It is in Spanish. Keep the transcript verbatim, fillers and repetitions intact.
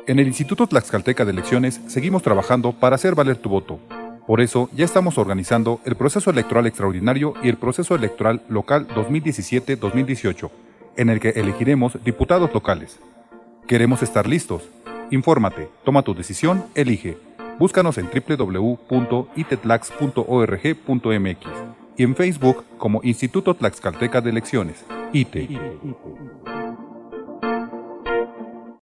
En el Instituto Tlaxcalteca de Elecciones seguimos trabajando para hacer valer tu voto. Por eso ya estamos organizando el proceso electoral extraordinario y el proceso electoral local dos mil diecisiete dos mil dieciocho, en el que elegiremos diputados locales. Queremos estar listos. Infórmate, toma tu decisión, elige. Búscanos en w w w punto i t tlax punto org punto m x y en Facebook como Instituto Tlaxcalteca de Elecciones, I T E.